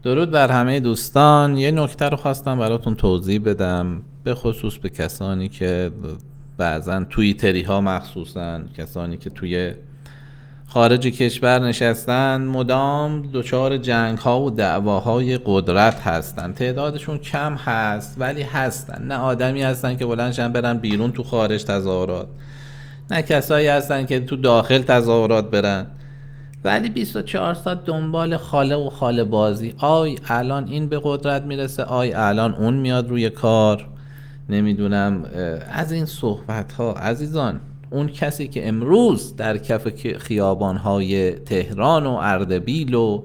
درود بر همه دوستان. یه نکته رو خواستم براتون توضیح بدم، به خصوص به کسانی که بعضا توییتری ها، مخصوصا کسانی که توی خارج کشور نشستن، مدام دچار جنگ ها و دعواهای قدرت هستن. تعدادشون کم هست ولی هستن. نه آدمی هستن که بلندشن برن بیرون تو خارج تظاهرات، نه کسایی هستن که تو داخل تظاهرات برن، ولی 24 ساعت دنبال خاله و خاله بازی. آی الان این به قدرت میرسه، آی الان اون میاد روی کار. نمیدونم از این صحبت ها. عزیزان، اون کسی که امروز در کف خیابان های تهران و اردبیل و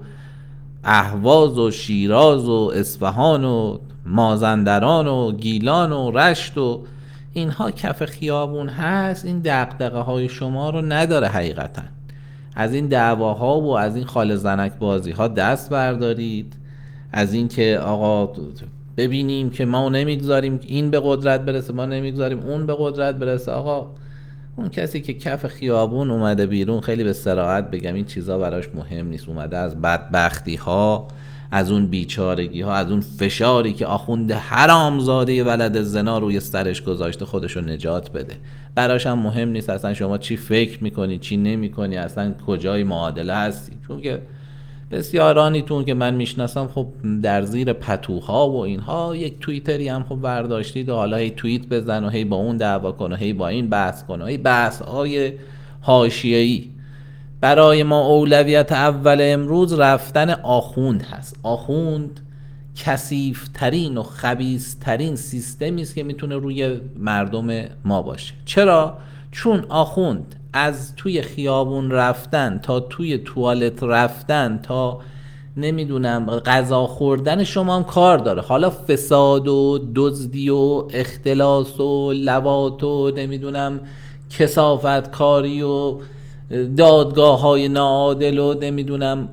اهواز و شیراز و اصفهان و مازندران و گیلان و رشت و اینها کف خیابون هست، این دغدغه های شما رو نداره. حقیقتا از این دعواها و از این خال زنک بازی ها دست بردارید. از این که آقا ببینیم که ما نمیگذاریم این به قدرت برسه، ما نمیگذاریم اون به قدرت برسه. آقا اون کسی که کف خیابون اومده بیرون، خیلی به صراحت بگم این چیزا براش مهم نیست، اومده از بدبختی ها، از اون بیچارگی ها، از اون فشاری که آخوند حرامزاده ولد زنا روی سرش گذاشته خودشو نجات بده. براش هم مهم نیست اصلا شما چی فکر میکنی چی نمیکنی، اصلا کجای معادله هستی. چون که بسیارانیتون که من میشناسم خب در زیر پتوها و اینها یک توییتری هم خب برداشتید و حالا هی توییت بزن و هی با اون دعوا کن و هی با این بحث کن و هی بحث های حاشیه‌ای. برای ما اولویت اول امروز رفتن آخوند هست. آخوند کثیف‌ترین و خبیث‌ترین سیستمی است که میتونه روی مردم ما باشه. چرا؟ چون آخوند از توی خیابون رفتن تا توی توالت رفتن تا نمیدونم غذا خوردن شما هم کار داره. حالا فساد و دزدی و اختلاس و لواط و نمیدونم کثافت کاری و دادگاه های ناعادل و نمیدونم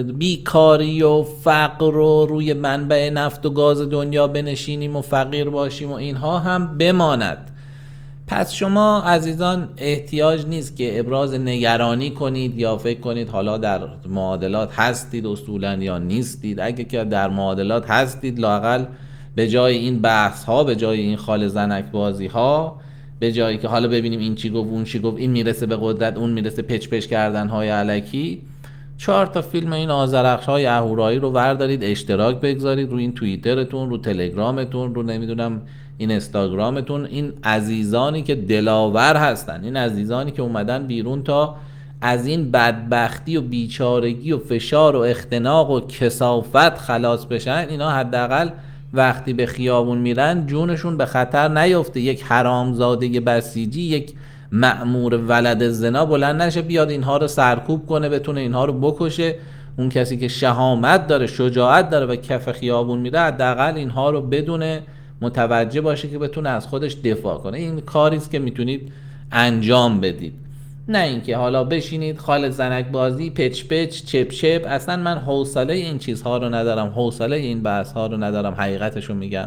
بیکاری و فقر و روی منبع نفت و گاز دنیا بنشینیم و فقیر باشیم و اینها هم بماند. پس شما عزیزان احتیاج نیست که ابراز نگرانی کنید یا فکر کنید حالا در معادلات هستید اصولا یا نیستید. اگه که در معادلات هستید، لااقل به جای این بحث ها، به جای این خال زنک بازی ها، به جایی که حالا ببینیم این چی گفت اون چی گفت، این میرسه به قدرت اون میرسه پچ پچ کردن های علکی، 4 فیلم این آذرخش های اهورایی رو وردارید اشتراک بگذارید رو این توییترتون، رو تلگرامتون، رو نمیدونم این اینستاگرامتون. این عزیزانی که دلاور هستن، این عزیزانی که اومدن بیرون تا از این بدبختی و بیچارگی و فشار و اختناق و کثافت خلاص بشن، اینا حداقل وقتی به خیابون میرن جونشون به خطر نیفته. یک حرامزاده بسیجی، یک مأمور ولد زنا بلند نشه بیاد اینها رو سرکوب کنه، بتونه اینها رو بکشه. اون کسی که شهامت داره، شجاعت داره و کف خیابون میره، حداقل اینها رو بدونه، متوجه باشه که بتونه از خودش دفاع کنه. این کاری است که میتونید انجام بدید، نه اینکه حالا بشینید خال زنک بازی، پچ پچ، چپ چپ. اصلا من حوصله این چیزها رو ندارم، حوصله این بحث ها رو ندارم، حقیقتشو میگم.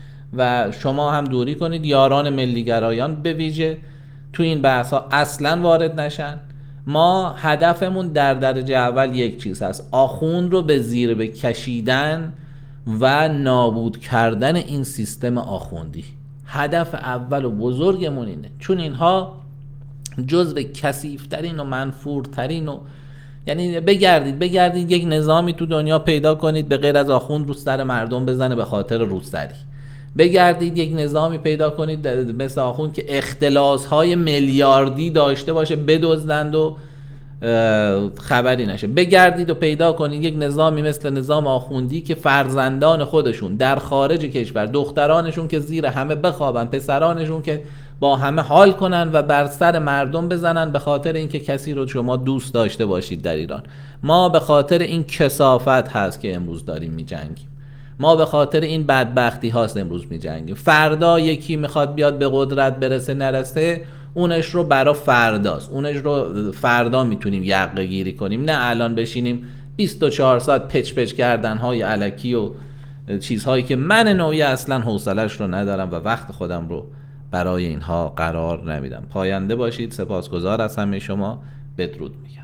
و شما هم دوری کنید، یاران ملیگرایان به ویژه تو این بحث ها اصلا وارد نشن. ما هدفمون در درجه اول یک چیز هست: آخوند رو به زیر بکشیدن و نابود کردن این سیستم آخوندی. هدف اول و بزرگمون اینه، چون اینها جزو کثیف‌ترین و منفورترین و یعنی بگردید یک نظامی تو دنیا پیدا کنید به غیر از آخوند رو سر مردم بزنه به خاطر روسری. بگردید یک نظامی پیدا کنید مثل آخوند که اختلاس‌های میلیاردی داشته باشه، بدزدند و خبری نشه. بگردید و پیدا کنید یک نظامی مثل نظام آخوندی که فرزندان خودشون در خارج کشور، دخترانشون که زیر همه بخوابن، پسرانشون که با همه حال کنن و بر سر مردم بزنن به خاطر اینکه کسی رو شما دوست داشته باشید در ایران. ما به خاطر این کثافت هست که امروز داریم می‌جنگیم. ما به خاطر این بدبختی هاست امروز می‌جنگیم. فردا یکی میخواد بیاد به قدرت برسه نرسه، اونش رو برا فرداست، اونش رو فردا میتونیم یقه گیری کنیم، نه الان بشینیم 24 ساعت پچ پچ کردن های الکی و چیزهایی که من نوعی اصلا حوصلش رو ندارم و وقت خودم رو برای اینها قرار نمیدم. پاینده باشید. سپاسگزار از همه شما. بدرود میگم.